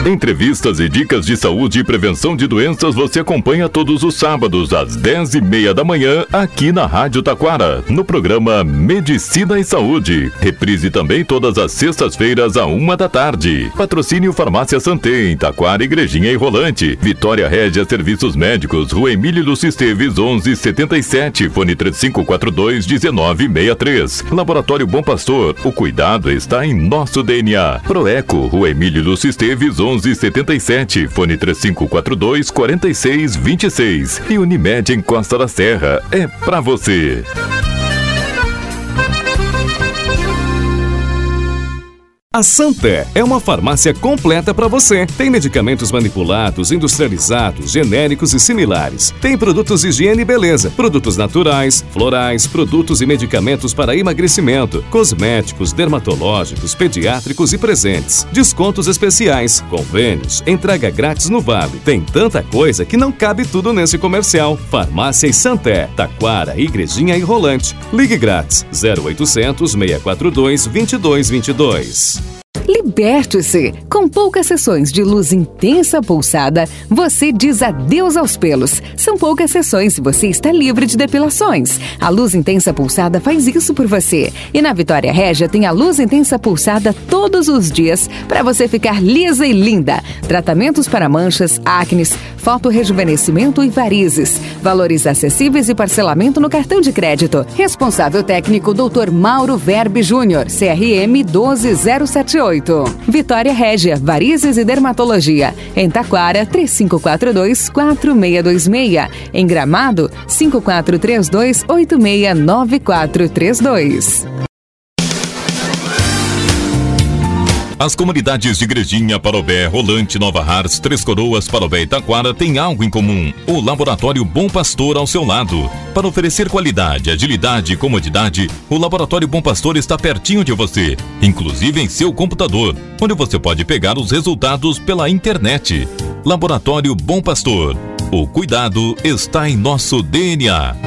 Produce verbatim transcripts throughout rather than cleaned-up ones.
Entrevistas e dicas de saúde e prevenção de doenças você acompanha todos os sábados às dez e meia da manhã aqui na Rádio Taquara, no programa Medicina e Saúde. Reprise também todas as sextas-feiras à uma da tarde. Patrocínio Farmácia Santé, em Taquara, Igrejinha e Rolante. Vitória Régia Serviços Médicos, Rua Emílio Lúcio Esteves, onze setenta e sete, fone três cinco quatro dois, um nove seis três. Laboratório Bom Pastor, o cuidado está em nosso D N A. Proeco, Rua Emílio Lúcio Esteves, onze setenta e sete, fone três cinco quatro dois, quatro seis dois seis. E Unimed em Costa da Serra, é pra você. A Santé é uma farmácia completa para você. Tem medicamentos manipulados, industrializados, genéricos e similares. Tem produtos de higiene e beleza, produtos naturais, florais, produtos e medicamentos para emagrecimento, cosméticos, dermatológicos, pediátricos e presentes. Descontos especiais, convênios, entrega grátis no Vale. Tem tanta coisa que não cabe tudo nesse comercial. Farmácia e Santé, Taquara, Igrejinha e Rolante. Ligue grátis zero oitocentos, seis quatro dois, dois dois dois dois. Liberte-se! Com poucas sessões de luz intensa pulsada, você diz adeus aos pelos. São poucas sessões e você está livre de depilações. A luz intensa pulsada faz isso por você. E na Vitória Régia tem a luz intensa pulsada todos os dias para você ficar lisa e linda. Tratamentos para manchas, acnes, fotorrejuvenescimento e varizes. Valores acessíveis e parcelamento no cartão de crédito. Responsável técnico doutor Mauro Verbe Júnior, C R M um dois zero sete oito. Vitória Régia, Varizes e Dermatologia. Em Taquara, três cinco quatro dois, quatro seis dois seis. Em Gramado, cinco quatro três dois, oito seis nove quatro três dois. As comunidades de Igrejinha, Parobé, Rolante, Nova Hartz, Três Coroas, Parobé e Taquara têm algo em comum: o Laboratório Bom Pastor ao seu lado. Para oferecer qualidade, agilidade e comodidade, o Laboratório Bom Pastor está pertinho de você, inclusive em seu computador, onde você pode pegar os resultados pela internet. Laboratório Bom Pastor. O cuidado está em nosso D N A.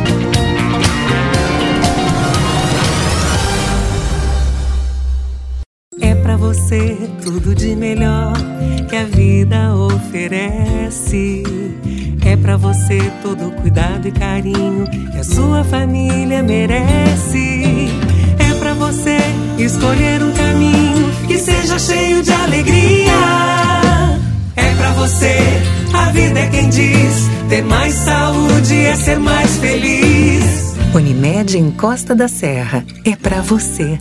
É pra você tudo de melhor que a vida oferece. É pra você todo cuidado e carinho que a sua família merece. É pra você escolher um caminho que seja cheio de alegria. É pra você, a vida é quem diz, ter mais saúde é ser mais feliz. Unimed em Costa da Serra, é pra você.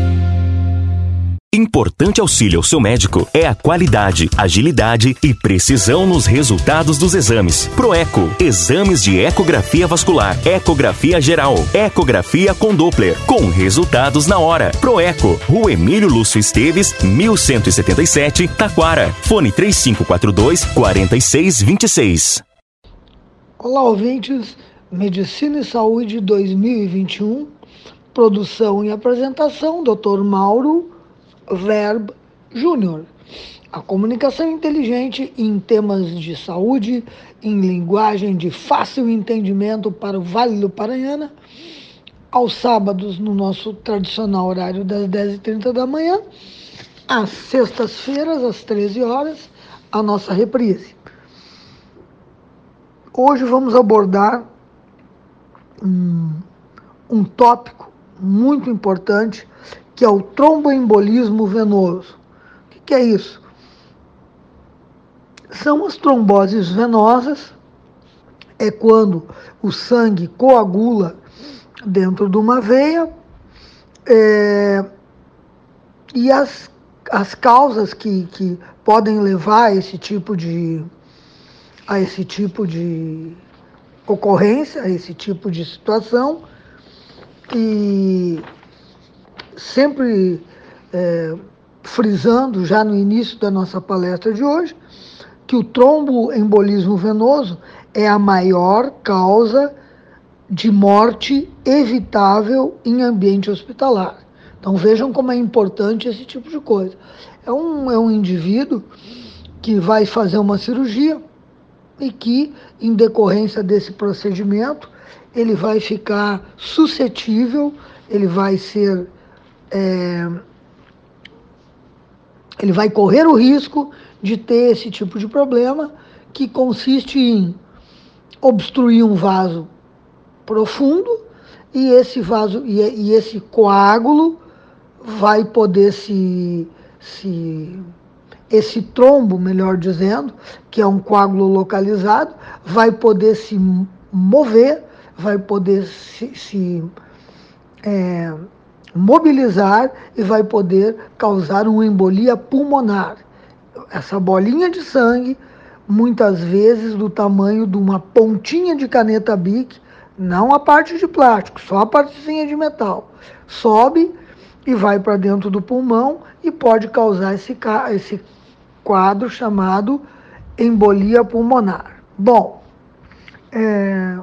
Importante auxílio ao seu médico é a qualidade, agilidade e precisão nos resultados dos exames. Proeco, exames de ecografia vascular, ecografia geral, ecografia com Doppler, com resultados na hora. Proeco, Rua Emílio Lúcio Esteves, mil cento e setenta e sete, Taquara. Fone três cinco quatro dois, quatro seis dois seis. Olá, ouvintes, Medicina e Saúde dois mil e vinte e um, produção e apresentação, doutor Mauro Verbe Júnior. A comunicação inteligente em temas de saúde, em linguagem de fácil entendimento para o Vale do Paranhana, aos sábados no nosso tradicional horário das dez e trinta da manhã, às sextas-feiras, às treze horas, a nossa reprise. Hoje vamos abordar um, um tópico muito importante, que é o tromboembolismo venoso. O que, que é isso? São as tromboses venosas, é quando o sangue coagula dentro de uma veia, é, e as, as causas que, que podem levar a esse tipo de, a esse tipo de ocorrência, a esse tipo de situação, e sempre é, frisando já no início da nossa palestra de hoje, que o tromboembolismo venoso é a maior causa de morte evitável em ambiente hospitalar. Então vejam como é importante esse tipo de coisa. É um, é um indivíduo que vai fazer uma cirurgia e que, em decorrência desse procedimento, ele vai ficar suscetível, ele vai ser É, ele vai correr o risco de ter esse tipo de problema, que consiste em obstruir um vaso profundo, e esse vaso e, e esse coágulo vai poder se, se esse trombo, melhor dizendo, que é um coágulo localizado, vai poder se mover, vai poder se, se é, mobilizar e vai poder causar uma embolia pulmonar. Essa bolinha de sangue, muitas vezes do tamanho de uma pontinha de caneta Bic, não a parte de plástico, só a partezinha de metal, sobe e vai para dentro do pulmão e pode causar esse, esse quadro chamado embolia pulmonar. Bom, é...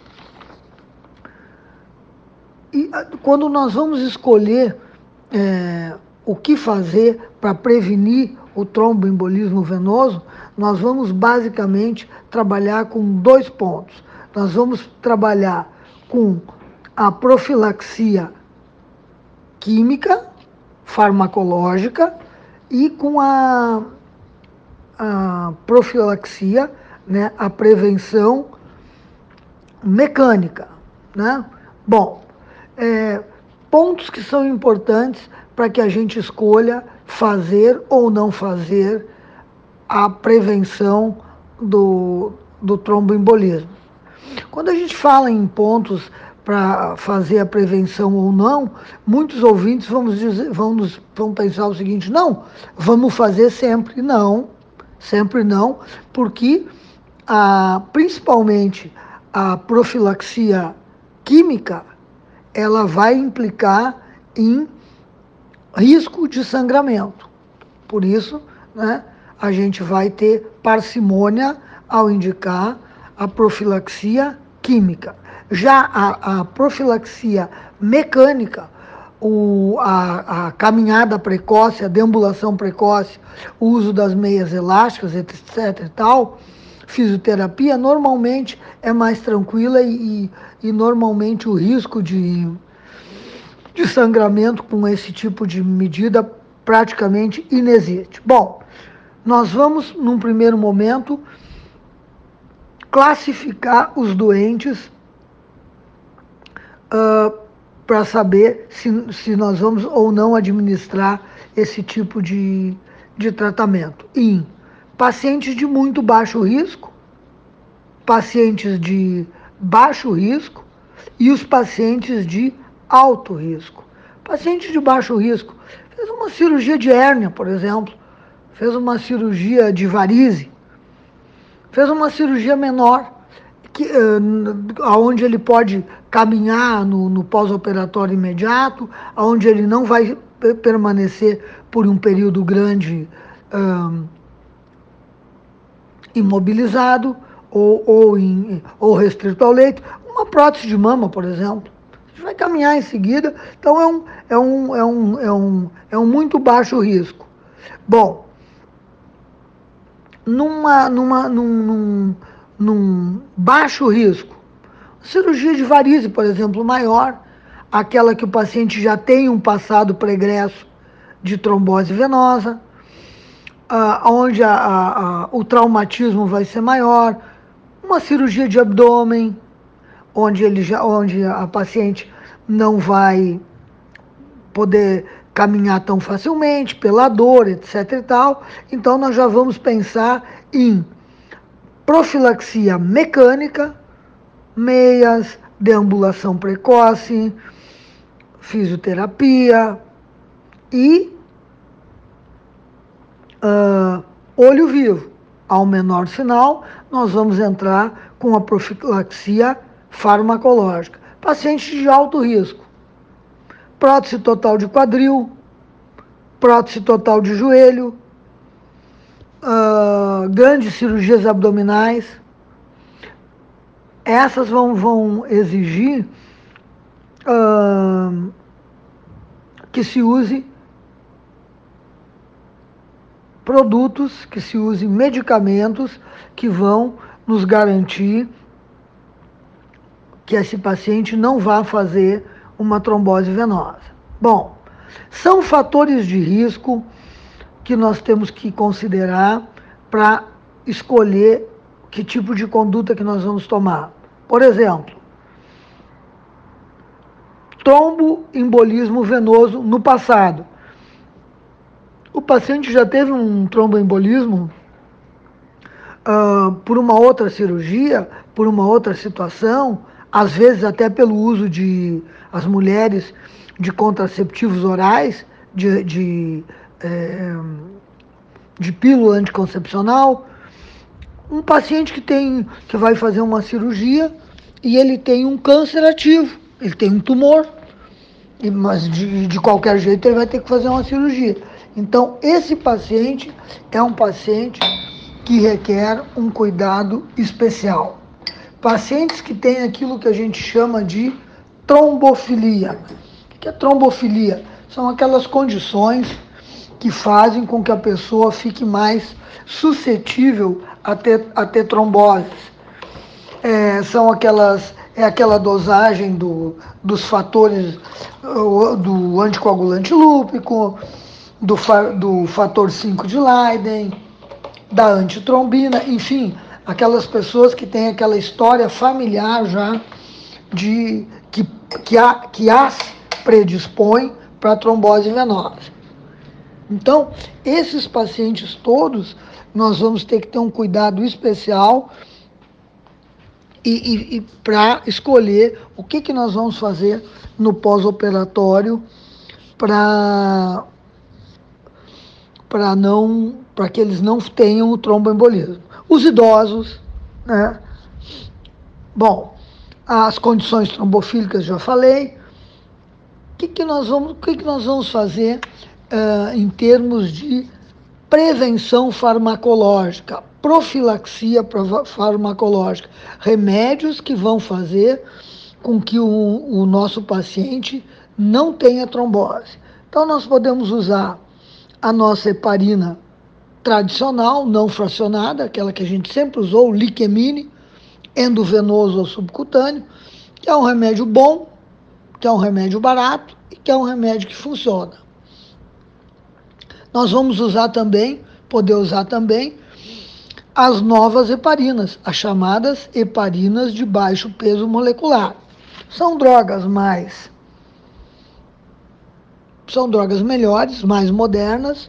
e quando nós vamos escolher é, o que fazer para prevenir o tromboembolismo venoso, nós vamos basicamente trabalhar com dois pontos. Nós vamos trabalhar com a profilaxia química, farmacológica, e com a, a profilaxia, né, a prevenção mecânica, né? Bom, é, pontos que são importantes para que a gente escolha fazer ou não fazer a prevenção do, do tromboembolismo. Quando a gente fala em pontos para fazer a prevenção ou não, muitos ouvintes vão, dizer, vão, nos, vão pensar o seguinte: não, vamos fazer sempre. Não, sempre não, porque a, principalmente a profilaxia química, ela vai implicar em risco de sangramento. Por isso, né, a gente vai ter parcimônia ao indicar a profilaxia química. Já a, a profilaxia mecânica, o, a, a caminhada precoce, a deambulação precoce, o uso das meias elásticas, etc e tal, fisioterapia, normalmente é mais tranquila e, e, e normalmente o risco de, de sangramento com esse tipo de medida praticamente inexiste. Bom, nós vamos, num primeiro momento, classificar os doentes uh, para saber se, se nós vamos ou não administrar esse tipo de, de tratamento. Em pacientes de muito baixo risco, pacientes de baixo risco e os pacientes de alto risco. Paciente de baixo risco fez uma cirurgia de hérnia, por exemplo, fez uma cirurgia de varize, fez uma cirurgia menor, que, uh, onde ele pode caminhar no, no pós-operatório imediato, onde ele não vai permanecer por um período grande uh, imobilizado ou, ou, em, ou restrito ao leito. Uma prótese de mama, por exemplo, a gente vai caminhar em seguida, então é um, é um, é um, é um, é um muito baixo risco. Bom, numa, numa, num, num, num baixo risco, cirurgia de varize, por exemplo, maior, aquela que o paciente já tem um passado pregresso de trombose venosa, uh, onde a, a, a, o traumatismo vai ser maior, uma cirurgia de abdômen, onde, ele já, onde a paciente não vai poder caminhar tão facilmente, pela dor, etc e tal. Então, nós já vamos pensar em profilaxia mecânica, meias, deambulação precoce, fisioterapia e uh, olho vivo. Ao menor sinal, nós vamos entrar com a profilaxia farmacológica. Pacientes de alto risco, prótese total de quadril, prótese total de joelho, uh, grandes cirurgias abdominais. Essas vão, vão exigir uh, que se use produtos, que se use medicamentos que vão nos garantir que esse paciente não vá fazer uma trombose venosa. Bom, são fatores de risco que nós temos que considerar para escolher que tipo de conduta que nós vamos tomar. Por exemplo, tromboembolismo venoso no passado. O paciente já teve um tromboembolismo uh, por uma outra cirurgia, por uma outra situação, às vezes até pelo uso de, as mulheres, de contraceptivos orais, de, de, é, de pílula anticoncepcional. Um paciente que, tem, que vai fazer uma cirurgia e ele tem um câncer ativo, ele tem um tumor, mas de, de qualquer jeito ele vai ter que fazer uma cirurgia. Então, esse paciente é um paciente que requer um cuidado especial. Pacientes que têm aquilo que a gente chama de trombofilia. O que é trombofilia? São aquelas condições que fazem com que a pessoa fique mais suscetível a ter, a ter tromboses. É, são aquelas, é aquela dosagem do, dos fatores do anticoagulante lúpico, do, do fator cinco de Leiden, da antitrombina, enfim, aquelas pessoas que têm aquela história familiar já de que, que, a, que as predispõe para trombose venosa. Então, esses pacientes todos, nós vamos ter que ter um cuidado especial e, e, e para escolher o que, que nós vamos fazer no pós-operatório para para não para que eles não tenham o tromboembolismo. Os idosos, né? Bom, as condições trombofílicas já falei. O que, que nós vamos, o que, que nós vamos fazer uh, em termos de prevenção farmacológica, profilaxia farmacológica, remédios que vão fazer com que o, o nosso paciente não tenha trombose. Então, nós podemos usar a nossa heparina tradicional, não fracionada, aquela que a gente sempre usou, o Liquemine, endovenoso ou subcutâneo, que é um remédio bom, que é um remédio barato e que é um remédio que funciona. Nós vamos usar também, poder usar também, as novas heparinas, as chamadas heparinas de baixo peso molecular. São drogas mais, são drogas melhores, mais modernas,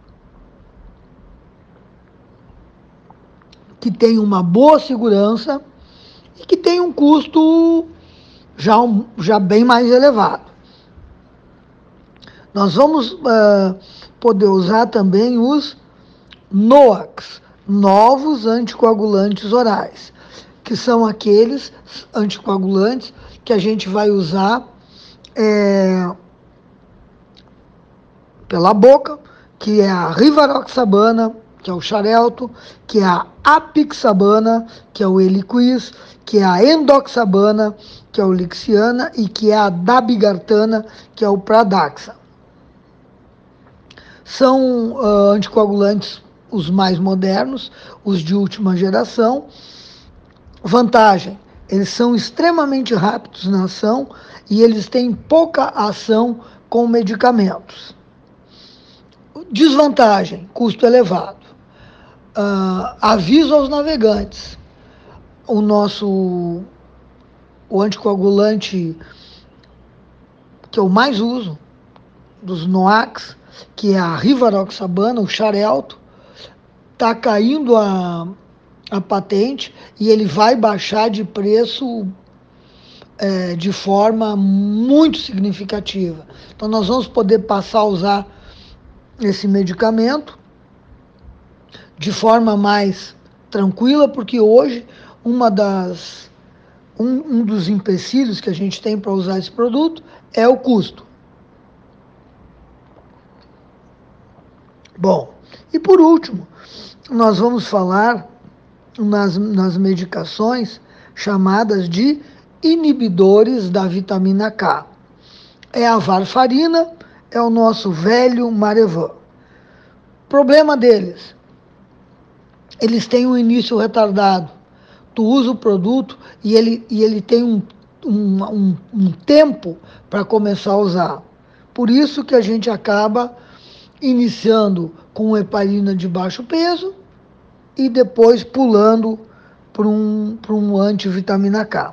que têm uma boa segurança e que têm um custo já, já bem mais elevado. Nós vamos uh, poder usar também os NOACs, novos anticoagulantes orais, que são aqueles anticoagulantes que a gente vai usar é, pela boca, que é a rivaroxabana, que é o Xarelto, que é a apixabana, que é o Eliquis, que é a endoxabana, que é o Lixiana, e que é a dabigatana, que é o Pradaxa. São uh, anticoagulantes os mais modernos, os de última geração. Vantagem, eles são extremamente rápidos na ação e eles têm pouca ação com medicamentos. Desvantagem, custo elevado. Uh, aviso aos navegantes, o nosso o anticoagulante que eu mais uso, dos NOACs, que é a rivaroxabana, o Xarelto, está caindo a, a patente e ele vai baixar de preço é, de forma muito significativa. Então nós vamos poder passar a usar esse medicamento de forma mais tranquila, porque hoje uma das, um, um dos empecilhos que a gente tem para usar esse produto é o custo. Bom, e por último, nós vamos falar nas, nas medicações chamadas de inibidores da vitamina K. É a varfarina, é o nosso velho Marevan. Problema deles, eles têm um início retardado. Tu usa o produto e ele, e ele tem um, um, um, um tempo para começar a usar. Por isso que a gente acaba iniciando com heparina de baixo peso e depois pulando para um, para um antivitamina K.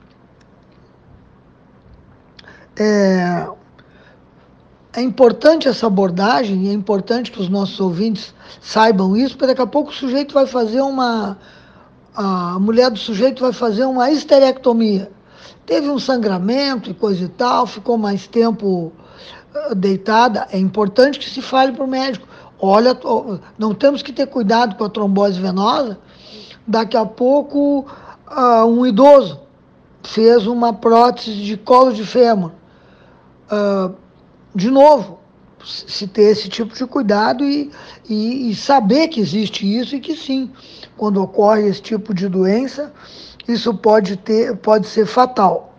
É, é importante essa abordagem, e é importante que os nossos ouvintes saibam isso, porque daqui a pouco o sujeito vai fazer uma... a mulher do sujeito vai fazer uma esterectomia. Teve um sangramento e coisa e tal, ficou mais tempo deitada. É importante que se fale para o médico. Olha, não temos que ter cuidado com a trombose venosa. Daqui a pouco, uh, um idoso fez uma prótese de colo de fêmur. Uh, de novo, se ter esse tipo de cuidado e, e, e saber que existe isso e que sim, quando ocorre esse tipo de doença, isso pode, ter, pode ser fatal.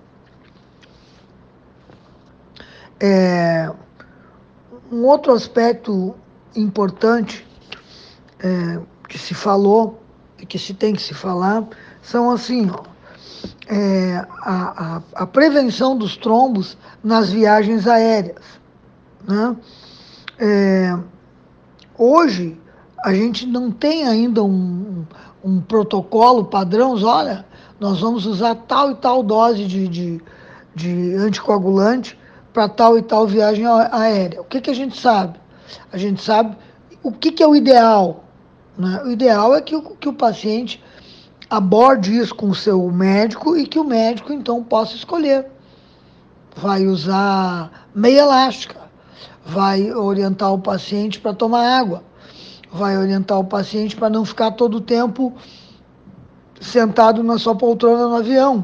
É, um outro aspecto importante é, que se falou e que se tem que se falar são assim, ó, é, a, a, a prevenção dos trombos nas viagens aéreas, né? É, hoje a gente não tem ainda um, um protocolo padrão, olha, nós vamos usar tal e tal dose de, de, de anticoagulante para tal e tal viagem aérea. O que, que a gente sabe? A gente sabe o que, que é o ideal, né? O ideal é que o, que o paciente aborde isso com o seu médico e que o médico, então, possa escolher. Vai usar meia elástica, vai orientar o paciente para tomar água, vai orientar o paciente para não ficar todo o tempo sentado na sua poltrona no avião.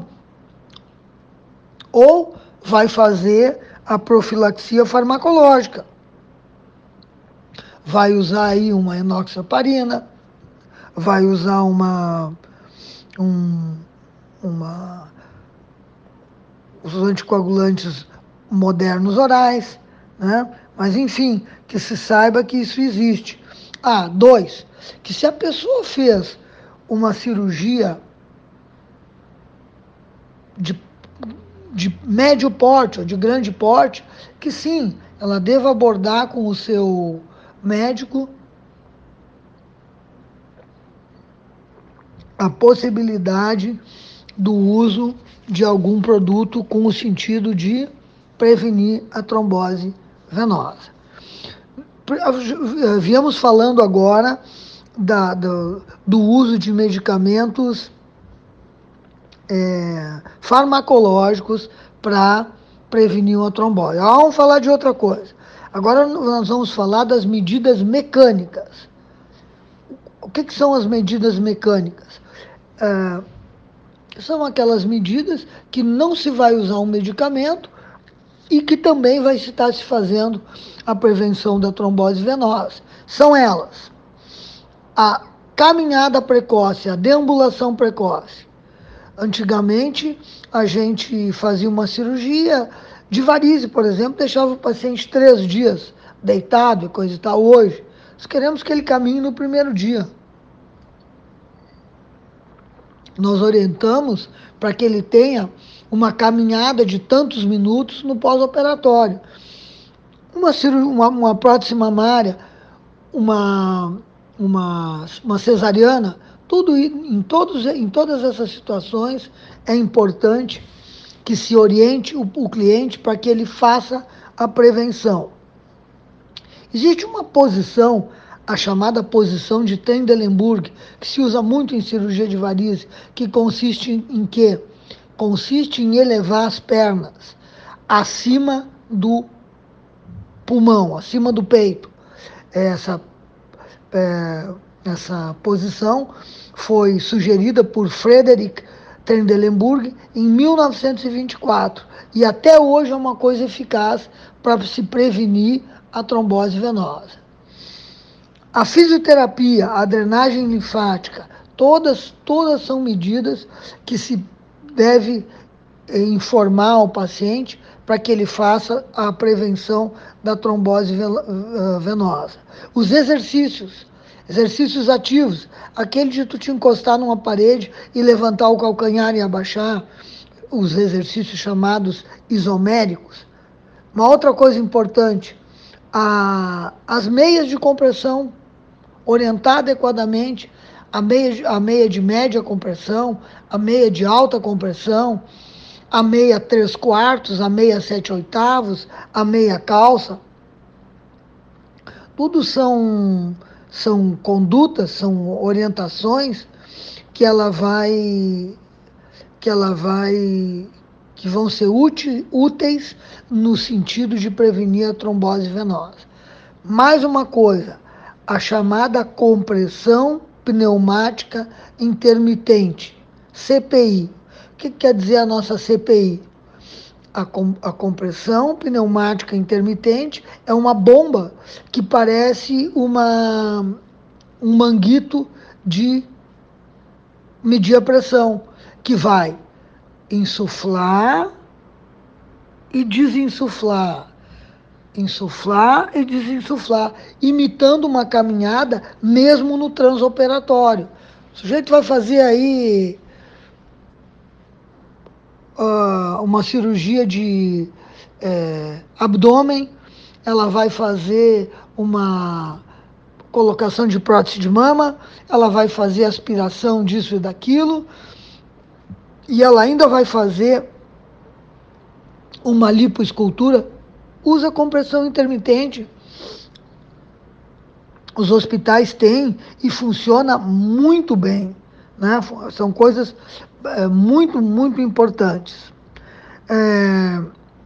Ou vai fazer a profilaxia farmacológica. Vai usar aí uma enoxaparina, vai usar uma, um, uma, os anticoagulantes modernos orais, né? Mas, enfim, que se saiba que isso existe. Ah, dois, que se a pessoa fez uma cirurgia de, de médio porte ou de grande porte, que sim, ela deva abordar com o seu médico a possibilidade do uso de algum produto com o sentido de prevenir a trombose venosa. Viemos falando agora da, do, do uso de medicamentos é, farmacológicos para prevenir uma trombose. Ah, vamos falar de outra coisa. Agora nós vamos falar das medidas mecânicas. O que, que são as medidas mecânicas? É, são aquelas medidas que não se vai usar um medicamento e que também vai estar se fazendo a prevenção da trombose venosa. São elas: a caminhada precoce, a deambulação precoce. Antigamente, a gente fazia uma cirurgia de varize, por exemplo, deixava o paciente três dias deitado e coisa e tal. Hoje, nós queremos que ele caminhe no primeiro dia. Nós orientamos para que ele tenha uma caminhada de tantos minutos no pós-operatório. Uma, uma, uma prótese mamária, uma, uma, uma cesariana, tudo em, todos, em todas essas situações é importante que se oriente o, o cliente para que ele faça a prevenção. Existe uma posição, a chamada posição de Trendelenburg, que se usa muito em cirurgia de varize, que consiste em, em quê? Consiste em elevar as pernas acima do pulmão, acima do peito. Essa, é, essa posição foi sugerida por Frederick Trendelenburg em mil novecentos e vinte e quatro e até hoje é uma coisa eficaz para se prevenir a trombose venosa. A fisioterapia, a drenagem linfática, todas, todas são medidas que se deve informar ao paciente para que ele faça a prevenção da trombose venosa. Os exercícios, exercícios ativos, aquele de tu te encostar numa parede e levantar o calcanhar e abaixar, os exercícios chamados isoméricos. Uma outra coisa importante, a, as meias de compressão, orientar adequadamente a meia, a meia de média compressão, a meia de alta compressão, a meia três quartos, a meia sete oitavos, a meia calça. Tudo são, são condutas, são orientações que ela vai, que ela vai, que vão ser úteis, úteis no sentido de prevenir a trombose venosa. Mais uma coisa, a chamada compressão pneumática intermitente, C P I. O que quer dizer a nossa C P I? A, com, a compressão pneumática intermitente é uma bomba que parece uma, um manguito de medir a pressão, que vai insuflar e desinsuflar, insuflar e desinsuflar, imitando uma caminhada mesmo no transoperatório. O sujeito vai fazer aí uh, uma cirurgia de é, abdômen, ela vai fazer uma colocação de prótese de mama, ela vai fazer aspiração disso e daquilo, e ela ainda vai fazer uma lipoescultura, usa compressão intermitente. Os hospitais têm e funciona muito bem, né? São coisas é, muito, muito importantes. É...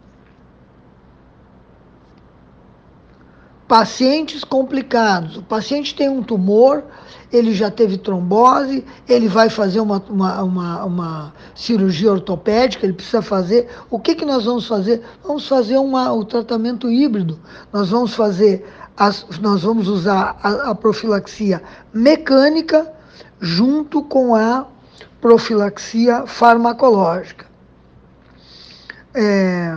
Pacientes complicados. O paciente tem um tumor, ele já teve trombose, ele vai fazer uma, uma, uma, uma cirurgia ortopédica, ele precisa fazer. O que, que nós vamos fazer? Vamos fazer uma, o tratamento híbrido. Nós vamos fazer, as, nós vamos usar a, a profilaxia mecânica junto com a profilaxia farmacológica. É...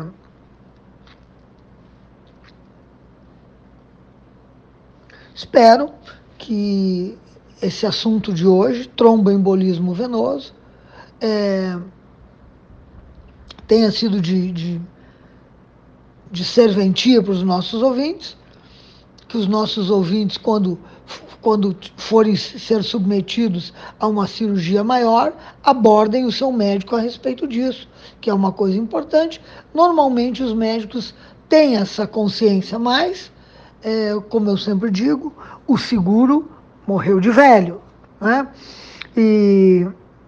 Espero que esse assunto de hoje, tromboembolismo venoso, é, tenha sido de, de, de serventia para os nossos ouvintes, que os nossos ouvintes, quando, quando forem ser submetidos a uma cirurgia maior, abordem o seu médico a respeito disso, que é uma coisa importante. Normalmente os médicos têm essa consciência, mas É, como eu sempre digo, o seguro morreu de velho, né? E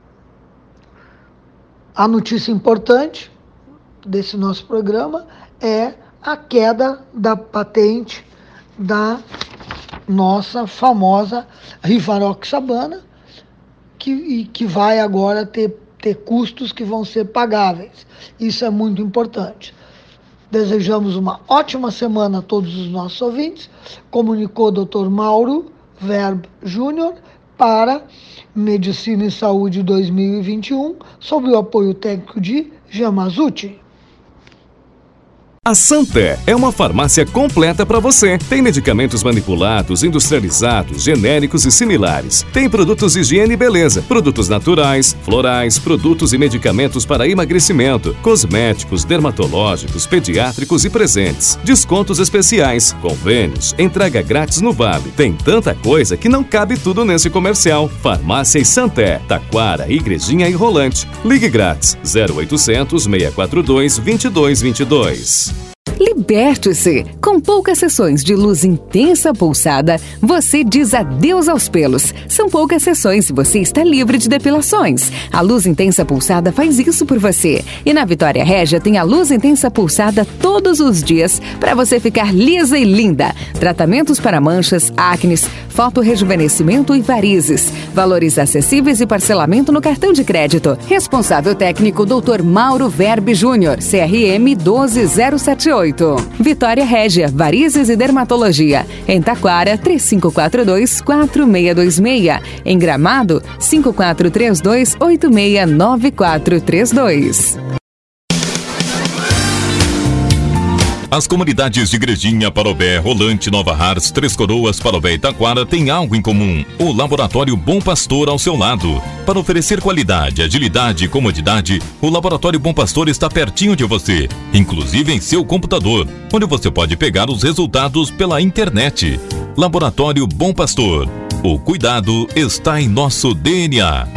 a notícia importante desse nosso programa é a queda da patente da nossa famosa rivaroxabana, que, e que vai agora ter, ter custos que vão ser pagáveis. Isso é muito importante. Desejamos uma ótima semana a todos os nossos ouvintes. Comunicou o doutor Mauro Verb Júnior para Medicina e Saúde dois mil e vinte e um, sob o apoio técnico de Jamazuti. A Santé é uma farmácia completa para você. Tem medicamentos manipulados, industrializados, genéricos e similares. Tem produtos de higiene e beleza, produtos naturais, florais, produtos e medicamentos para emagrecimento, cosméticos, dermatológicos, pediátricos e presentes. Descontos especiais, convênios, entrega grátis no Vale. Tem tanta coisa que não cabe tudo nesse comercial. Farmácia e Santé, Taquara, Igrejinha e Rolante. Ligue grátis zero oitocentos, seis quatro dois, dois dois dois dois. Liberte-se! Com poucas sessões de luz intensa pulsada, você diz adeus aos pelos. São poucas sessões e você está livre de depilações. A luz intensa pulsada faz isso por você. E na Vitória Régia tem a luz intensa pulsada todos os dias para você ficar lisa e linda. Tratamentos para manchas, acnes, fotorrejuvenescimento e varizes. Valores acessíveis e parcelamento no cartão de crédito. Responsável técnico doutor Mauro Verbe Júnior, C R M um dois zero sete oito. Vitória Régia, Varizes e Dermatologia. Em Taquara, três cinco quatro dois, quatro seis dois seis. Em Gramado, cinco quatro três dois, oito seis nove quatro três dois. As comunidades de Igrejinha, Parobé, Rolante, Nova Hartz, Três Coroas, Parobé e Taquara têm algo em comum: o Laboratório Bom Pastor ao seu lado. Para oferecer qualidade, agilidade e comodidade, o Laboratório Bom Pastor está pertinho de você, inclusive em seu computador, onde você pode pegar os resultados pela internet. Laboratório Bom Pastor. O cuidado está em nosso D N A.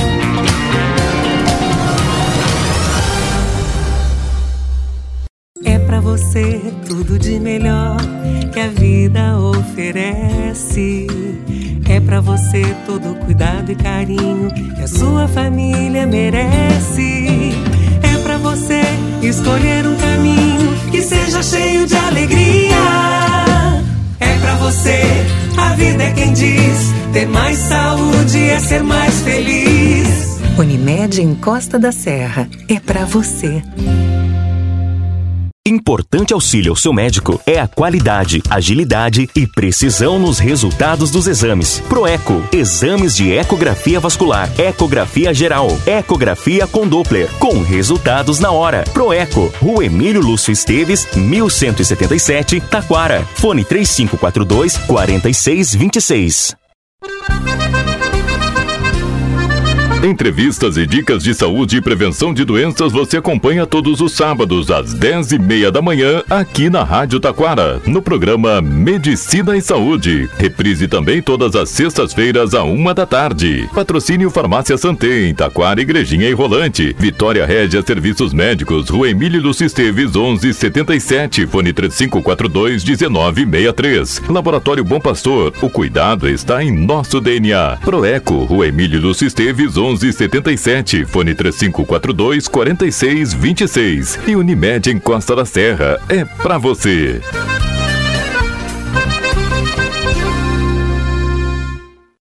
É pra você tudo de melhor que a vida oferece. É pra você todo cuidado e carinho que a sua família merece. É pra você escolher um caminho que seja cheio de alegria. É pra você, a vida é quem diz, ter mais saúde é ser mais feliz. Unimed em Costa da Serra, é pra você. Importante auxílio ao seu médico é a qualidade, agilidade e precisão nos resultados dos exames. Proeco, exames de ecografia vascular, ecografia geral, ecografia com Doppler, com resultados na hora. Proeco, Rua Emílio Lúcio Esteves, mil cento e setenta e sete, Taquara. Fone três cinco quatro dois, quatro seis dois seis. Entrevistas e dicas de saúde e prevenção de doenças você acompanha todos os sábados às dez e meia da manhã aqui na Rádio Taquara, no programa Medicina e Saúde. Reprise também todas as sextas-feiras à uma da tarde. Patrocínio Farmácia Santé, em Taquara, Igrejinha e Rolante. Vitória Régia Serviços Médicos, Rua Emílio Lúcio Esteves, onze setenta e sete, fone três cinco quatro dois, um nove seis três. Laboratório Bom Pastor, o cuidado está em nosso D N A. Proeco, Rua Emílio Lúcio Esteves, onze setenta e sete, fone três cinco quatro dois, quatro seis dois seis. E Unimed em Costa da Serra, é pra você.